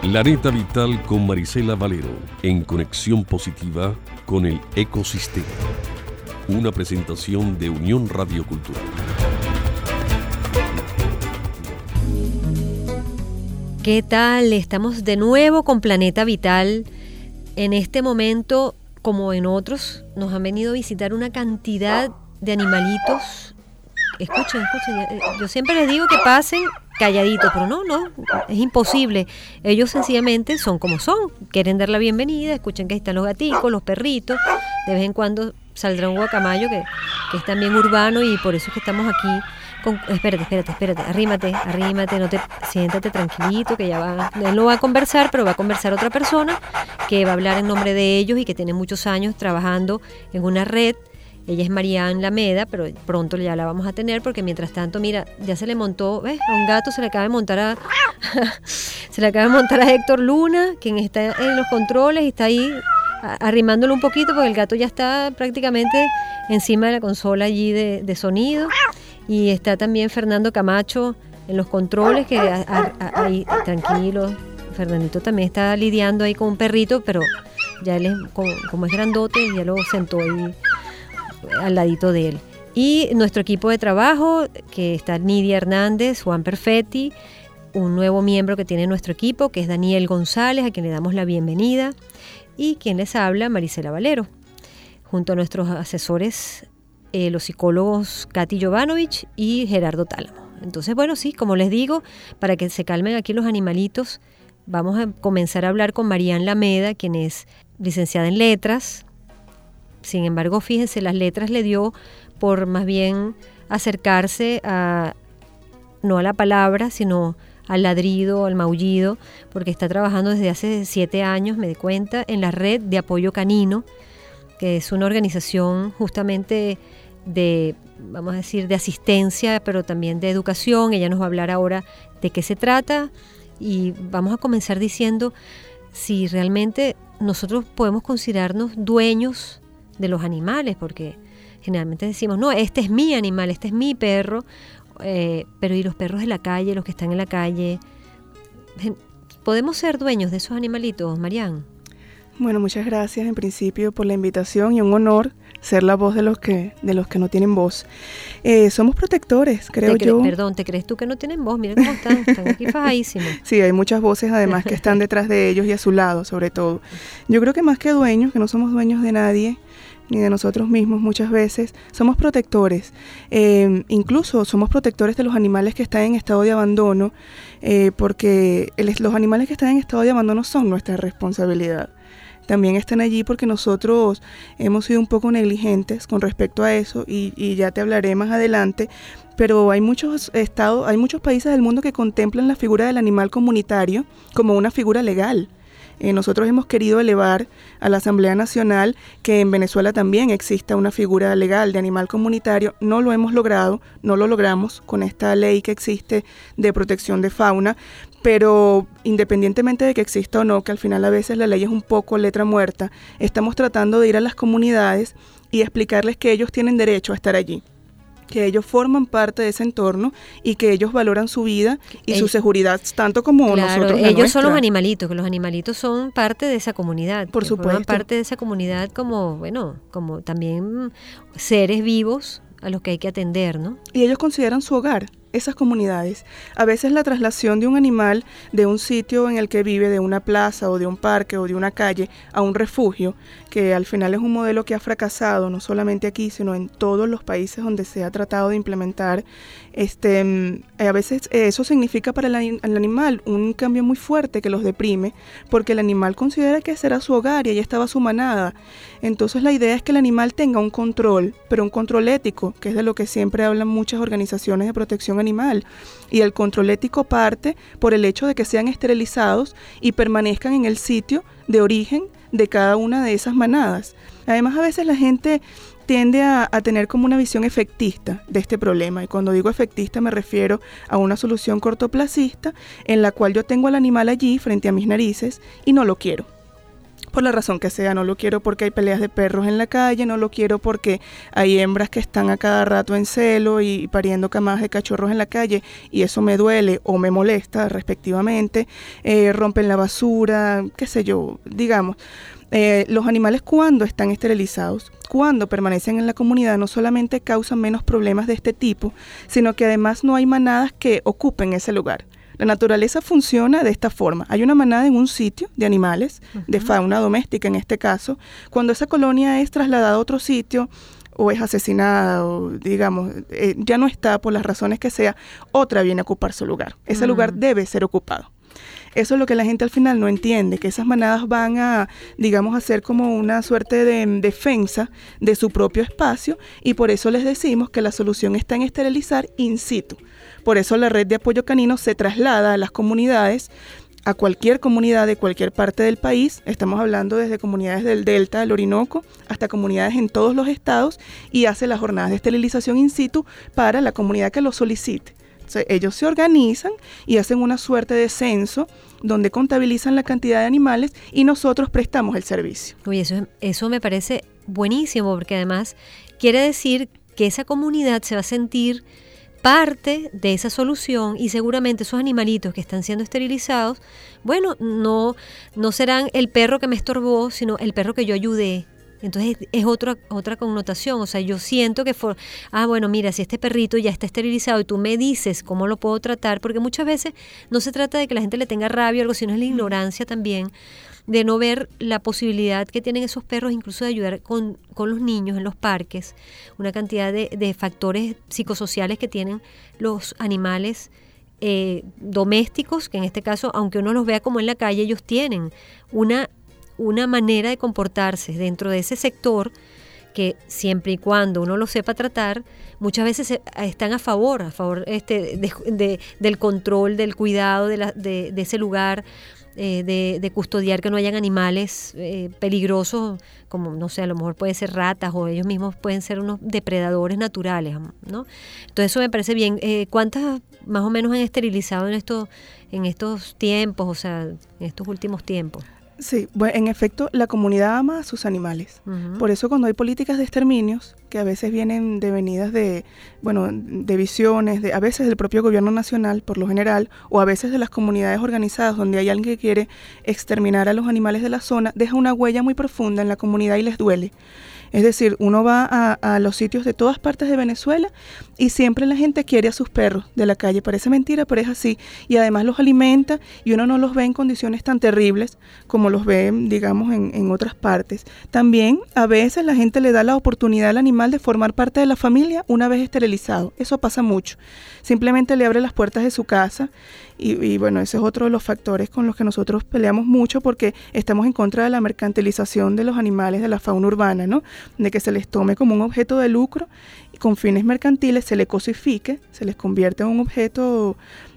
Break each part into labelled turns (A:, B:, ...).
A: Planeta Vital con Marisela Valero, en conexión positiva con el ecosistema. Una presentación de Unión Radio Cultural.
B: ¿Qué tal? Estamos de nuevo con Planeta Vital. En este momento, como en otros, nos han venido a visitar una cantidad de animalitos. Escuchen, yo siempre les digo que pasen calladitos, pero no, es imposible. Ellos sencillamente son como son, quieren dar la bienvenida, escuchen que ahí están los gaticos, los perritos, de vez en cuando saldrá un guacamayo que es también urbano y por eso es que estamos aquí. Espérate, arrímate, siéntate tranquilito, que ya va, él no va a conversar, pero va a conversar otra persona que va a hablar en nombre de ellos y que tiene muchos años trabajando en una red. Ella es Marian Lameda, pero pronto ya la vamos a tener porque mientras tanto, mira, ya se le montó, ¿ves? A un gato se le acaba de montar a Héctor Luna, quien está en los controles y está ahí arrimándolo un poquito porque el gato ya está prácticamente encima de la consola allí de sonido. Y está también Fernando Camacho en los controles, que ahí tranquilo. Fernandito también está lidiando ahí con un perrito, pero ya él como es grandote, ya lo sentó ahí al ladito de él. Y nuestro equipo de trabajo, que está Nidia Hernández, Juan Perfetti, un nuevo miembro que tiene nuestro equipo, que es Daniel González, a quien le damos la bienvenida, y quien les habla, Marisela Valero, junto a nuestros asesores, los psicólogos Katy Jovanovic y Gerardo Tálamo. Entonces, bueno, sí, como les digo, para que se calmen aquí los animalitos, vamos a comenzar a hablar con Marian Lameda, quien es licenciada en letras. Sin embargo, fíjense, las letras le dio por más bien acercarse no a la palabra, sino al ladrido, al maullido, porque está trabajando desde hace 7 años, me di cuenta, en la Red de Apoyo Canino, que es una organización justamente de, vamos a decir, de asistencia, pero también de educación. Ella nos va a hablar ahora de qué se trata y vamos a comenzar diciendo si realmente nosotros podemos considerarnos dueños de los animales, porque generalmente decimos, no, este es mi animal, este es mi perro, pero ¿y los perros de la calle, los que están en la calle? ¿Podemos ser dueños de esos animalitos, Marian?
C: Bueno, muchas gracias en principio por la invitación y un honor ser la voz de los que no tienen voz. Somos protectores, creo yo.
B: Perdón, ¿te crees tú que no tienen voz? Mira cómo están aquí fajadísimos.
C: Sí, hay muchas voces además que están detrás de ellos y a su lado, sobre todo. Yo creo que más que dueños, que no somos dueños de nadie, ni de nosotros mismos muchas veces, somos protectores. Incluso somos protectores de los animales que están en estado de abandono, porque los animales que están en estado de abandono son nuestra responsabilidad. También están allí porque nosotros hemos sido un poco negligentes con respecto a eso y ya te hablaré más adelante, pero hay muchos países del mundo que contemplan la figura del animal comunitario como una figura legal. Nosotros hemos querido elevar a la Asamblea Nacional que en Venezuela también exista una figura legal de animal comunitario. No lo hemos logrado, no lo logramos con esta ley que existe de protección de fauna, pero independientemente de que exista o no, que al final a veces la ley es un poco letra muerta, estamos tratando de ir a las comunidades y explicarles que ellos tienen derecho a estar allí, que ellos forman parte de ese entorno y que ellos valoran su vida y su seguridad tanto como nosotros.
B: Ellos son los animalitos, que los animalitos son parte de esa comunidad.
C: Por supuesto.
B: Forman parte de esa comunidad como también seres vivos a los que hay que atender, ¿no?
C: Y ellos consideran su hogar esas comunidades. A veces la traslación de un animal de un sitio en el que vive, de una plaza o de un parque o de una calle a un refugio, que al final es un modelo que ha fracasado no solamente aquí, sino en todos los países donde se ha tratado de implementar, a veces eso significa para el animal un cambio muy fuerte que los deprime, porque el animal considera que será su hogar y ahí estaba su manada. Entonces la idea es que el animal tenga un control, pero un control ético, que es de lo que siempre hablan muchas organizaciones de protección animal. Y el control ético parte por el hecho de que sean esterilizados y permanezcan en el sitio de origen de cada una de esas manadas. Además, a veces la gente tiende a tener como una visión efectista de este problema, y cuando digo efectista me refiero a una solución cortoplacista en la cual yo tengo al animal allí frente a mis narices y no lo quiero. por la razón que sea. No lo quiero porque hay peleas de perros en la calle, no lo quiero porque hay hembras que están a cada rato en celo y pariendo camadas de cachorros en la calle y eso me duele o me molesta respectivamente. Rompen la basura, qué sé yo, digamos. Los animales cuando están esterilizados, cuando permanecen en la comunidad, no solamente causan menos problemas de este tipo, sino que además no hay manadas que ocupen ese lugar. La naturaleza funciona de esta forma. Hay una manada en un sitio de animales, de fauna doméstica en este caso. Cuando esa colonia es trasladada a otro sitio o es asesinada o digamos, ya no está por las razones que sea, otra viene a ocupar su lugar. Ese lugar debe ser ocupado. Eso es lo que la gente al final no entiende, que esas manadas van a, digamos, a ser como una suerte de defensa de su propio espacio y por eso les decimos que la solución está en esterilizar in situ. Por eso la red de apoyo canino se traslada a las comunidades, a cualquier comunidad de cualquier parte del país. Estamos hablando desde comunidades del Delta, del Orinoco, hasta comunidades en todos los estados y hace las jornadas de esterilización in situ para la comunidad que lo solicite. Ellos se organizan y hacen una suerte de censo donde contabilizan la cantidad de animales y nosotros prestamos el servicio.
B: Oye, eso me parece buenísimo porque además quiere decir que esa comunidad se va a sentir parte de esa solución y seguramente esos animalitos que están siendo esterilizados, bueno, no serán el perro que me estorbó, sino el perro que yo ayudé. Entonces es otra connotación, o sea, yo siento que bueno, mira, si este perrito ya está esterilizado y tú me dices cómo lo puedo tratar, porque muchas veces no se trata de que la gente le tenga rabia o algo, sino es la ignorancia también de no ver la posibilidad que tienen esos perros incluso de ayudar con los niños en los parques, una cantidad de factores psicosociales que tienen los animales domésticos, que en este caso, aunque uno los vea como en la calle, ellos tienen una manera de comportarse dentro de ese sector que siempre y cuando uno lo sepa tratar, muchas veces están a favor del control, del cuidado de ese lugar, de custodiar que no hayan animales peligrosos, como no sé, a lo mejor puede ser ratas o ellos mismos pueden ser unos depredadores naturales, ¿no? Entonces eso me parece bien. ¿Cuántas más o menos han esterilizado en estos tiempos, o sea, en estos últimos tiempos?
C: Sí, bueno, en efecto, la comunidad ama a sus animales. Uh-huh. Por eso cuando hay políticas de exterminios, que a veces vienen devenidas de visiones, a veces del propio gobierno nacional, por lo general, o a veces de las comunidades organizadas, donde hay alguien que quiere exterminar a los animales de la zona, deja una huella muy profunda en la comunidad y les duele. Es decir, uno va a los sitios de todas partes de Venezuela y siempre la gente quiere a sus perros de la calle. Parece mentira, pero es así. Y además los alimenta y uno no los ve en condiciones tan terribles como los ve, digamos, en otras partes. También a veces la gente le da la oportunidad al animal de formar parte de la familia una vez esterilizado. Eso pasa mucho. Simplemente le abre las puertas de su casa y bueno, ese es otro de los factores con los que nosotros peleamos mucho porque estamos en contra de la mercantilización de los animales de la fauna urbana, ¿no? De que se les tome como un objeto de lucro y con fines mercantiles se les cosifique, se les convierte en un objeto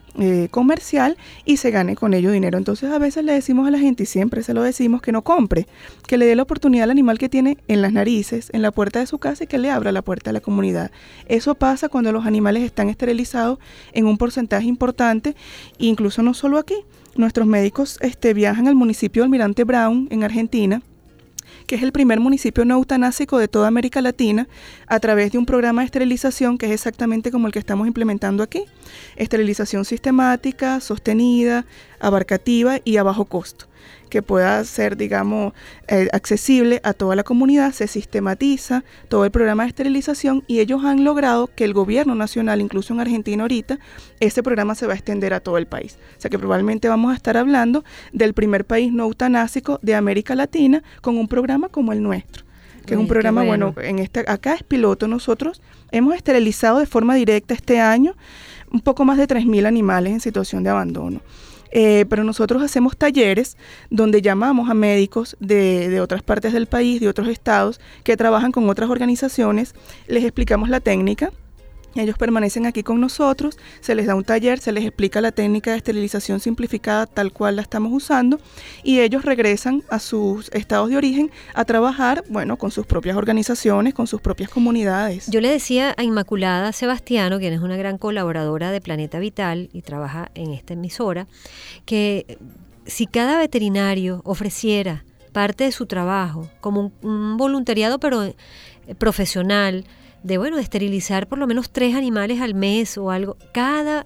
C: comercial y se gane con ello dinero. Entonces a veces le decimos a la gente, y siempre se lo decimos, que no compre, que le dé la oportunidad al animal que tiene en las narices, en la puerta de su casa y que le abra la puerta a la comunidad. Eso pasa cuando los animales están esterilizados en un porcentaje importante, incluso no solo aquí. Nuestros médicos viajan al municipio de Almirante Brown en Argentina, que es el primer municipio no eutanásico de toda América Latina, a través de un programa de esterilización que es exactamente como el que estamos implementando aquí. Esterilización sistemática, sostenida, abarcativa y a bajo costo, que pueda ser, digamos, accesible a toda la comunidad. Se sistematiza todo el programa de esterilización y ellos han logrado que el gobierno nacional, incluso en Argentina ahorita, ese programa se va a extender a todo el país. O sea que probablemente vamos a estar hablando del primer país no eutanásico de América Latina con un programa como el nuestro, que es un programa, bueno, acá es piloto. Nosotros hemos esterilizado de forma directa este año un poco más de 3.000 animales en situación de abandono. Pero nosotros hacemos talleres donde llamamos a médicos de otras partes del país, de otros estados, que trabajan con otras organizaciones, les explicamos la técnica. Ellos permanecen aquí con nosotros, se les da un taller, se les explica la técnica de esterilización simplificada tal cual la estamos usando y ellos regresan a sus estados de origen a trabajar, bueno, con sus propias organizaciones, con sus propias comunidades.
B: Yo le decía a Inmaculada Sebastiano, quien es una gran colaboradora de Planeta Vital y trabaja en esta emisora, que si cada veterinario ofreciera parte de su trabajo, como un voluntariado pero profesional, de esterilizar por lo menos 3 animales al mes o algo. Cada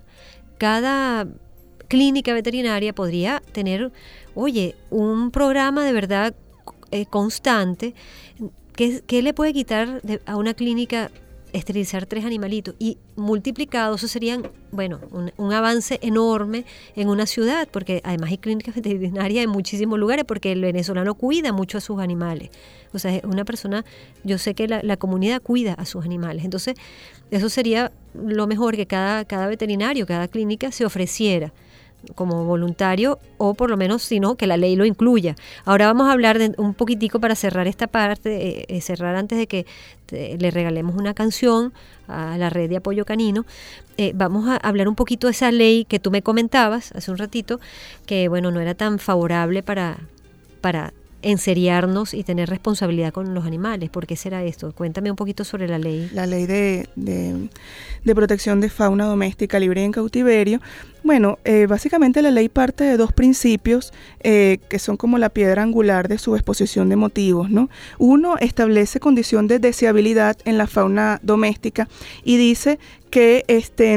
B: clínica veterinaria podría tener, un programa de verdad constante. ¿Qué le puede quitar a una clínica esterilizar 3 animalitos? Y multiplicado, eso serían, un avance enorme en una ciudad, porque además hay clínicas veterinarias en muchísimos lugares, porque el venezolano cuida mucho a sus animales. O sea, es una persona, yo sé que la comunidad cuida a sus animales. Entonces, eso sería lo mejor, que cada veterinario, cada clínica se ofreciera como voluntario, o por lo menos, si no, que la ley lo incluya. Ahora vamos a hablar un poquitico para cerrar esta parte, cerrar antes de que le regalemos una canción a la Red de Apoyo Canino. Vamos a hablar un poquito de esa ley que tú me comentabas hace un ratito, que no era tan favorable para enseriarnos y tener responsabilidad con los animales. ¿Por qué será esto? Cuéntame un poquito sobre la ley.
C: La ley de protección de fauna doméstica libre y en cautiverio. Básicamente la ley parte de 2 principios que son como la piedra angular de su exposición de motivos, ¿no? Uno, establece condición de deseabilidad en la fauna doméstica y dice que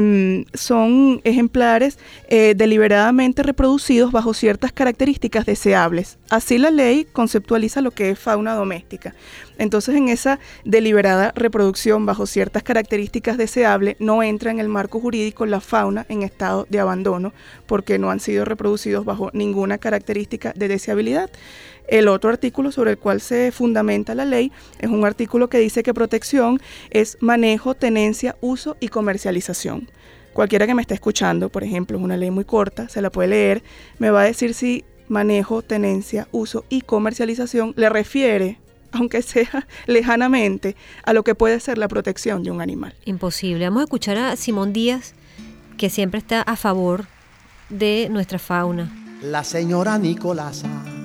C: son ejemplares deliberadamente reproducidos bajo ciertas características deseables. Así la ley conceptualiza lo que es fauna doméstica. Entonces, en esa deliberada reproducción bajo ciertas características deseables, no entra en el marco jurídico la fauna en estado de abandono, porque no han sido reproducidos bajo ninguna característica de deseabilidad. El otro artículo sobre el cual se fundamenta la ley es un artículo que dice que protección es manejo, tenencia, uso y comercialización. Cualquiera que me esté escuchando, por ejemplo, es una ley muy corta, se la puede leer, me va a decir si manejo, tenencia, uso y comercialización le refiere, aunque sea lejanamente, a lo que puede ser la protección de un animal.
B: Imposible. Vamos a escuchar a Simón Díaz, que siempre está a favor de nuestra fauna.
D: La señora Nicolasa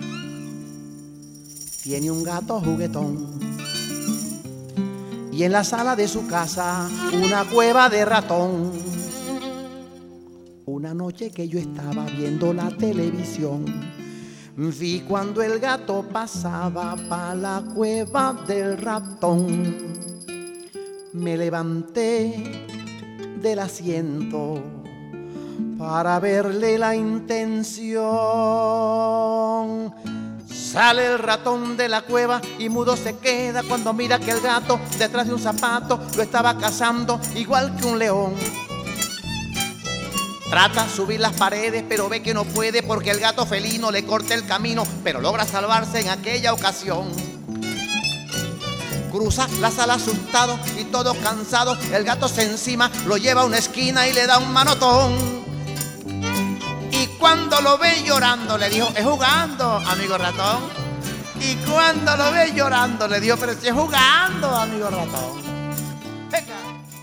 D: tiene un gato juguetón y en la sala de su casa una cueva de ratón. Una noche que yo estaba viendo la televisión, vi cuando el gato pasaba pa' la cueva del ratón. Me levanté del asiento para verle la intención. Sale el ratón de la cueva y mudo se queda cuando mira que el gato detrás de un zapato lo estaba cazando igual que un león. Trata de subir las paredes, pero ve que no puede porque el gato felino le corta el camino, pero logra salvarse en aquella ocasión. Cruza la sala asustado y todo cansado, el gato se encima, lo lleva a una esquina y le da un manotón. Y cuando lo ve llorando le dijo, es jugando, amigo ratón. Y cuando lo ve llorando le dijo, pero si es jugando, amigo ratón. Venga.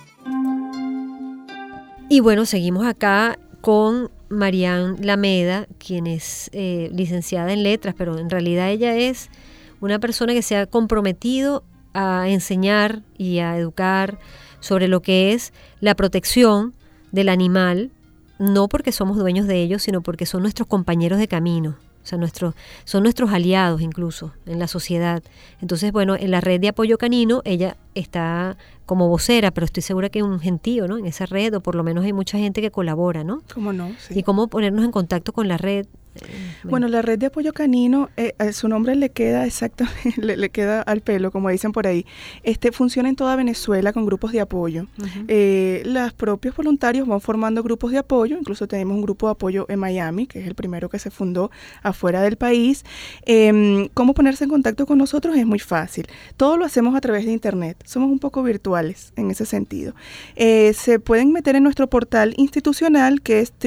B: Y seguimos acá con Marian Lameda, quien es licenciada en letras, pero en realidad ella es una persona que se ha comprometido a enseñar y a educar sobre lo que es la protección del animal, no porque somos dueños de ellos, sino porque son nuestros compañeros de camino. O sea, son nuestros aliados incluso en la sociedad. Entonces, en la Red de Apoyo Canino ella está como vocera, pero estoy segura que hay un gentío, ¿no?, en esa red, o por lo menos hay mucha gente que colabora, ¿no?
C: ¿Cómo no? Sí.
B: ¿Y cómo ponernos en contacto con la red?
C: La Red de Apoyo Canino, su nombre le queda exactamente, le queda al pelo, como dicen por ahí. Funciona en toda Venezuela con grupos de apoyo. Uh-huh. Los propios voluntarios van formando grupos de apoyo, incluso tenemos un grupo de apoyo en Miami, que es el primero que se fundó afuera del país. ¿Cómo ponerse en contacto con nosotros? Es muy fácil. Todo lo hacemos a través de internet. Somos un poco virtuales en ese sentido. Se pueden meter en nuestro portal institucional, que es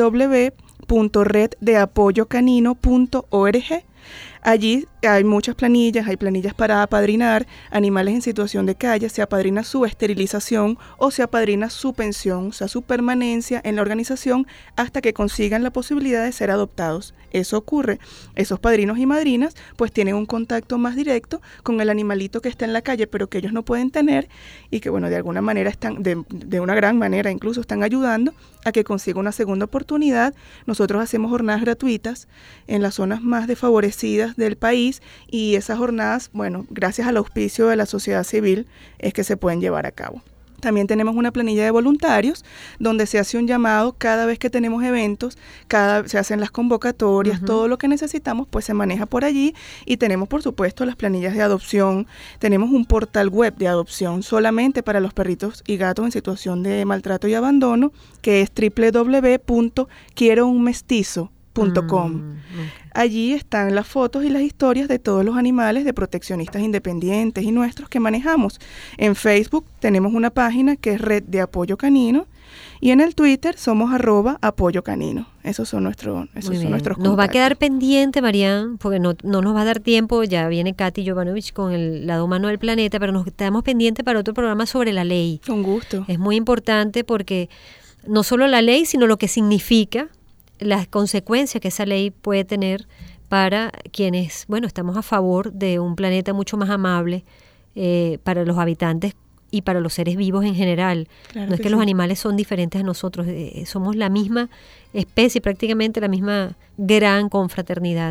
C: www.reddeapoyocanino.org. Allí hay muchas planillas, hay planillas para apadrinar animales en situación de calle, se apadrina su esterilización o se apadrina su pensión, o sea, su permanencia en la organización hasta que consigan la posibilidad de ser adoptados. Eso ocurre. Esos padrinos y madrinas pues tienen un contacto más directo con el animalito que está en la calle, pero que ellos no pueden tener y que de alguna manera están, de una gran manera incluso están ayudando a que consiga una segunda oportunidad. Nosotros hacemos jornadas gratuitas en las zonas más desfavorecidas del país, país, y esas jornadas, bueno, gracias al auspicio de la sociedad civil es que se pueden llevar a cabo. También tenemos una planilla de voluntarios donde se hace un llamado cada vez que tenemos eventos, se hacen las convocatorias, todo lo que necesitamos pues se maneja por allí, y tenemos por supuesto las planillas de adopción. Tenemos un portal web de adopción solamente para los perritos y gatos en situación de maltrato y abandono, que es www.quierounmestizo.com. Allí están las fotos y las historias de todos los animales de proteccionistas independientes y nuestros que manejamos. En Facebook tenemos una página que es Red de Apoyo Canino, y en el Twitter somos @apoyocanino. Esos son nuestros contactos.
B: Nos va a quedar pendiente, Marian, porque no nos va a dar tiempo. Ya viene Katy Jovanovich con el lado humano del planeta, pero nos quedamos pendientes para otro programa sobre la ley.
C: Con gusto.
B: Es muy importante porque no solo la ley, sino lo que significa, las consecuencias que esa ley puede tener para quienes, estamos a favor de un planeta mucho más amable para los habitantes y para los seres vivos en general.
C: Claro,
B: no es que los animales son diferentes a nosotros, somos la misma especie, prácticamente la misma gran confraternidad.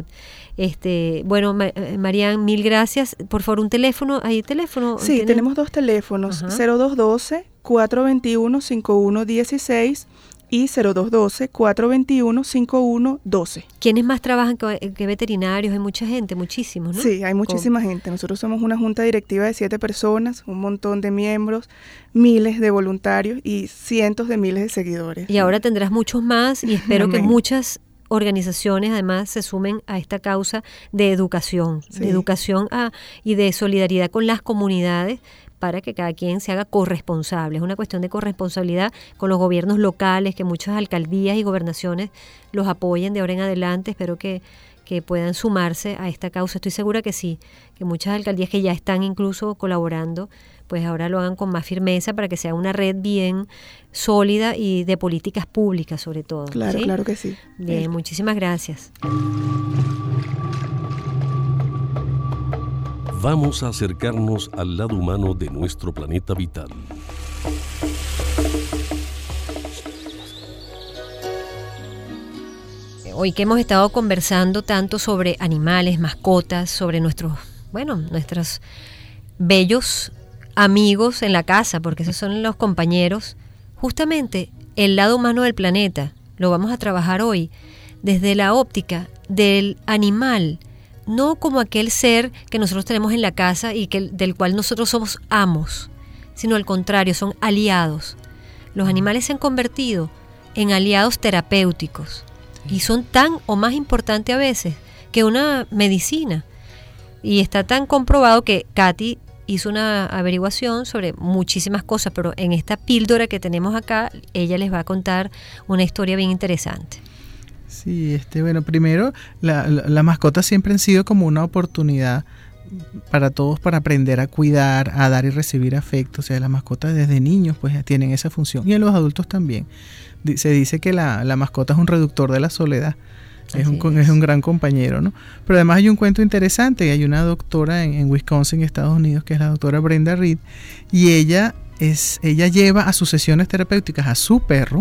B: Marian, mil gracias. Por favor, un teléfono. ¿Hay teléfono?
C: Sí, tenemos 2 teléfonos, 0212-421-5116 y 0212-421-5112.
B: ¿Quiénes más trabajan que veterinarios? Hay mucha gente, muchísimos, ¿no?
C: Sí, hay muchísima gente. Nosotros somos una junta directiva de 7 personas, un montón de miembros, miles de voluntarios y cientos de miles de seguidores.
B: Y ahora tendrás muchos más, y espero que muchas organizaciones además se sumen a esta causa de educación, y de solidaridad con las comunidades, para que cada quien se haga corresponsable. Es una cuestión de corresponsabilidad con los gobiernos locales, que muchas alcaldías y gobernaciones los apoyen de ahora en adelante. Espero que puedan sumarse a esta causa. Estoy segura que sí, que muchas alcaldías que ya están incluso colaborando, pues ahora lo hagan con más firmeza para que sea una red bien sólida y de políticas públicas sobre todo.
C: Claro, ¿sí? Claro que sí.
B: Bien, muchísimas gracias.
A: Vamos a acercarnos al lado humano de nuestro planeta vital.
B: Hoy que hemos estado conversando tanto sobre animales, mascotas, sobre nuestros bellos amigos en la casa, porque esos son los compañeros, justamente el lado humano del planeta lo vamos a trabajar hoy desde la óptica del animal, no como aquel ser que nosotros tenemos en la casa y del cual nosotros somos amos, sino al contrario, son aliados. Los animales se han convertido en aliados terapéuticos y son tan o más importantes a veces que una medicina. Y está tan comprobado que Katy hizo una averiguación sobre muchísimas cosas, pero en esta píldora que tenemos acá, ella les va a contar una historia bien interesante.
E: Sí, primero, las mascotas siempre han sido como una oportunidad para todos para aprender a cuidar, a dar y recibir afecto. O sea, las mascotas desde niños pues tienen esa función, y en los adultos también. Se dice que la mascota es un reductor de la soledad. Es un gran compañero, ¿no? Pero además hay un cuento interesante. Hay una doctora en Wisconsin, Estados Unidos, que es la doctora Brenda Reed, y ella lleva a sus sesiones terapéuticas a su perro,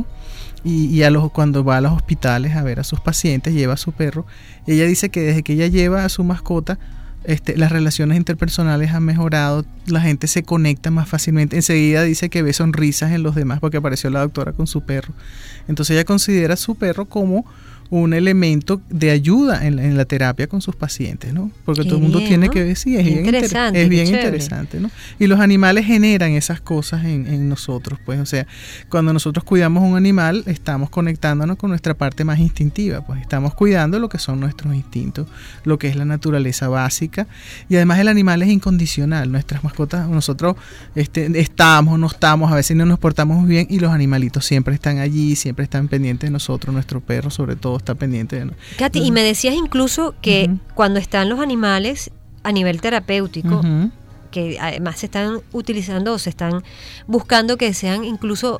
E: y cuando va a los hospitales a ver a sus pacientes, lleva a su perro. Ella dice que desde que ella lleva a su mascota, las relaciones interpersonales han mejorado, la gente se conecta más fácilmente. Enseguida dice que ve sonrisas en los demás porque apareció la doctora con su perro. Entonces ella considera a su perro como un elemento de ayuda en la terapia con sus pacientes, ¿no? Porque todo el mundo tiene que ver, sí, es bien interesante, ¿no? Y los animales generan esas cosas en nosotros, pues, o sea, cuando nosotros cuidamos a un animal, estamos conectándonos con nuestra parte más instintiva, pues estamos cuidando lo que son nuestros instintos, lo que es la naturaleza básica, y además el animal es incondicional. Nuestras mascotas, nosotros estamos, no estamos, a veces no nos portamos muy bien, y los animalitos siempre están allí, siempre están pendientes de nosotros. Nuestro perro sobre todo está pendiente de nosotros.
B: Katy, y me decías incluso que cuando están los animales a nivel terapéutico, que además se están utilizando o se están buscando que sean incluso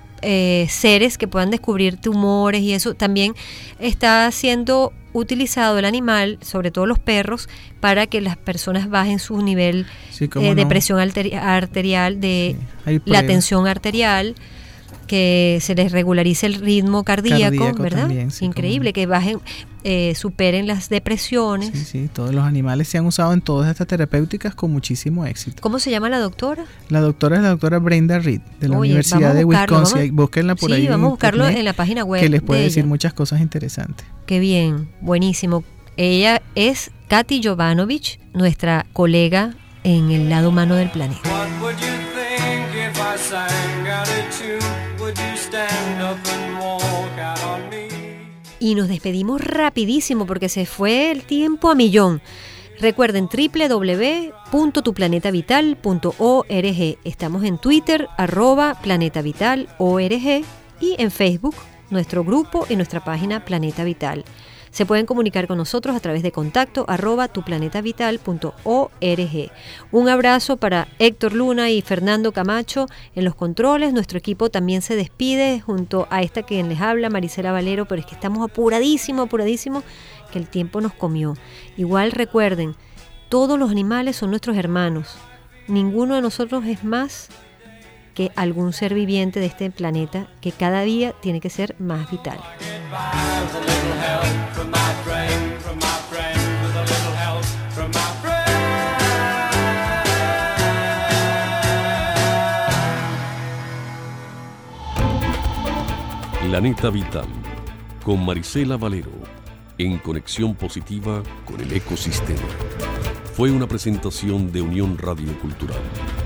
B: seres que puedan descubrir tumores, y eso también está siendo utilizado el animal, sobre todo los perros, para que las personas bajen su nivel de presión arterial, de la tensión arterial, que se les regularice el ritmo cardíaco, ¿verdad? También, sí, increíble, que bajen. superen las depresiones.
E: Sí, todos los animales se han usado en todas estas terapéuticas con muchísimo éxito.
B: ¿Cómo se llama la doctora?
E: La doctora es la doctora Brenda Reed, de la Universidad de Wisconsin. Búsquenla por ahí.
B: Sí, vamos a buscarlo en la página web.
E: Que les puede decir
B: ella.
E: Muchas cosas interesantes.
B: Qué bien, buenísimo. Ella es Katy Jovanovich, nuestra colega en el lado humano del planeta. Y nos despedimos rapidísimo porque se fue el tiempo a millón. Recuerden www.tuplanetavital.org. Estamos en Twitter, @planetavitalorg, y en Facebook, nuestro grupo y nuestra página Planeta Vital. Se pueden comunicar con nosotros a través de contacto @tuplanetavital.org. Un abrazo para Héctor Luna y Fernando Camacho en los controles. Nuestro equipo también se despide junto a esta quien les habla, Marisela Valero, pero es que estamos apuradísimo, que el tiempo nos comió. Igual recuerden, todos los animales son nuestros hermanos. Ninguno de nosotros es más que algún ser viviente de este planeta que cada día tiene que ser más vital.
A: Planeta Vital, con Marisela Valero, en conexión positiva con el ecosistema. Fue una presentación de Unión Radio Cultural.